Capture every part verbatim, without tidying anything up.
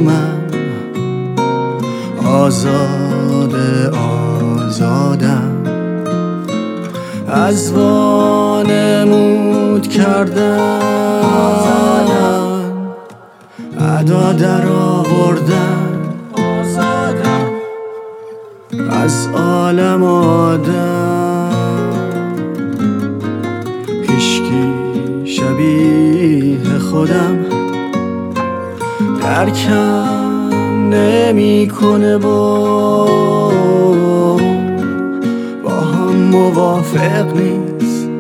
آرومم، آزاد آزادم، از وانمود کردن ادا در آوردن، از عالم آدم هیچکی شبیه خودم درکم نمی کنه، با با هم موافق نیست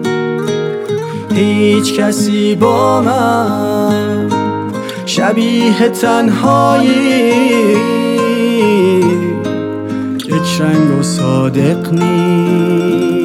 هیچ کسی با من شبیه تنهایی، یک رنگ و صادق نیست.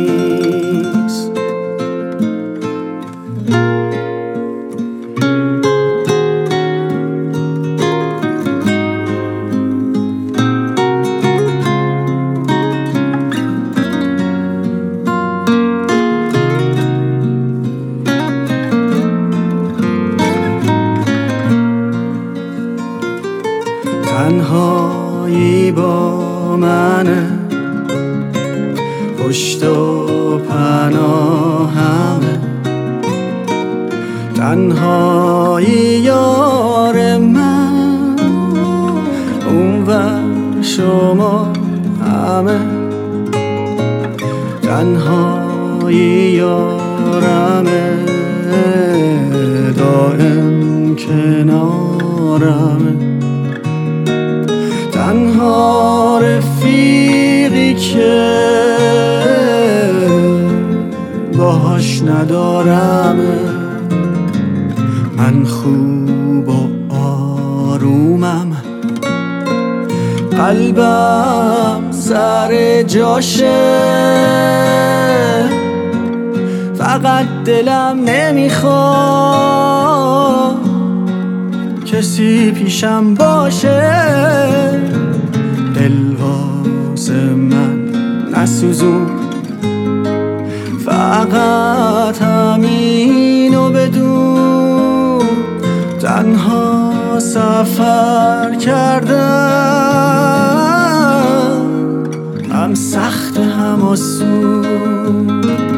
تنهایی با منه، پشت و پناهمه، تنهایی یار من، اونور شما همه، تنهایی یارمه، دائم کنارمه، تنها رفیقی که باهاش ندارم، من خوب و آرومم، قلبم سر جاشه، فقط دلم نمیخواد کسی پیشم باشه، دل واسه من نسوزون، فقط همینو بدون، تنها سفر کردم هم سخت هم آسون.